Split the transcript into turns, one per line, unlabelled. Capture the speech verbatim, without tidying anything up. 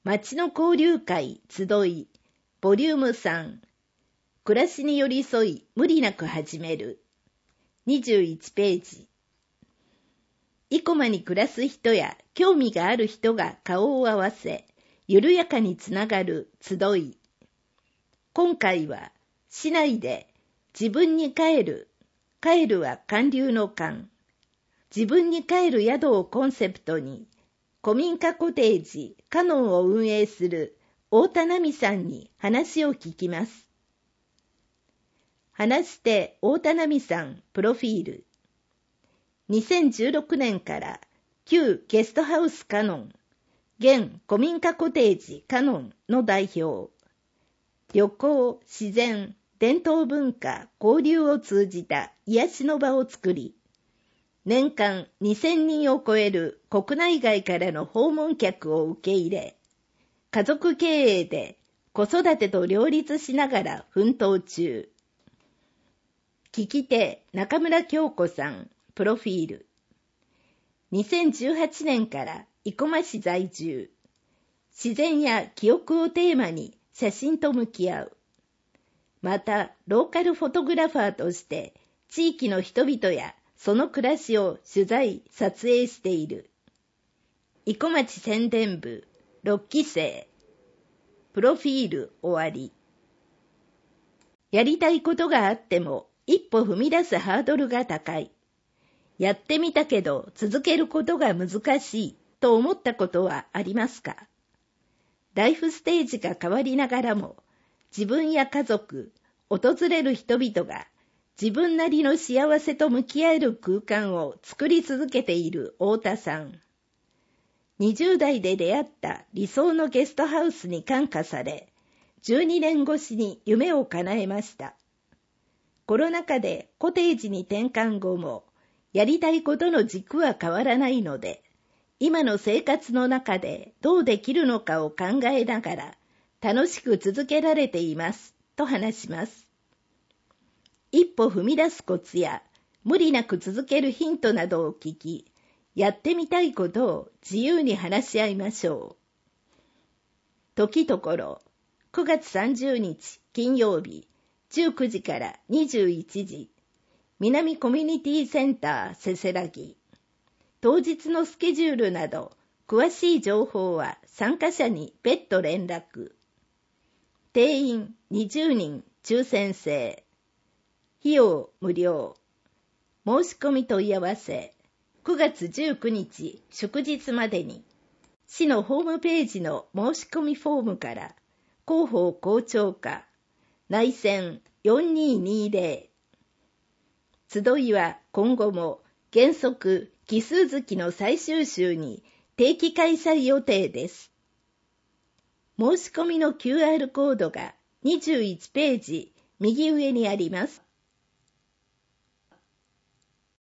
町の交流会集いボリュームさん、暮らしに寄り添い無理なく始めるにじゅういちページ。生駒に暮らす人や興味がある人が顔を合わせ緩やかにつながる集い。今回は市内で自分に帰る、帰るは寒流の寒、自分に帰る宿をコンセプトに古民家コテージカノンを運営する太田奈美さんに話を聞きます。話して太田奈美さんプロフィール。にせんじゅうろくねんから旧ゲストハウスカノン、現古民家コテージカノンの代表。旅行、自然、伝統文化、交流を通じた癒しの場を作り、年間にせんにんを超える国内外からの訪問客を受け入れ、家族経営で子育てと両立しながら奮闘中。聞き手、中村京子さん、プロフィール。にせんじゅうはちねんから生駒市在住。自然や記憶をテーマに写真と向き合う。また、ローカルフォトグラファーとして地域の人々やその暮らしを取材、撮影している。生駒町宣伝部ろっきせい。プロフィール終わり。やりたいことがあっても一歩踏み出すハードルが高い。やってみたけど続けることが難しいと思ったことはありますか？ライフステージが変わりながらも自分や家族、訪れる人々が自分なりの幸せと向き合える空間を作り続けている太田さん。にじゅう代で出会った理想のゲストハウスに感化され、じゅうにねん越しに夢を叶えました。コロナ禍でコテージに転換後も、やりたいことの軸は変わらないので、今の生活の中でどうできるのかを考えながら、楽しく続けられています、と話します。一歩踏み出すコツや、無理なく続けるヒントなどを聞き、やってみたいことを自由に話し合いましょう。時ところ、くがつさんじゅうにち金曜日、じゅうくじからにじゅういちじ、南コミュニティセンターせせらぎ。当日のスケジュールなど、詳しい情報は参加者に別途連絡。定員にじゅうにん抽選制。費用無料。申し込み問い合わせ。くがつじゅうくにち祝日までに。市のホームページの申し込みフォームから、広報校長課、内線よんにーにーぜろ。集いは今後も原則奇数月の最終週に定期開催予定です。申し込みの キューアール コードがにじゅういちページ右上にあります。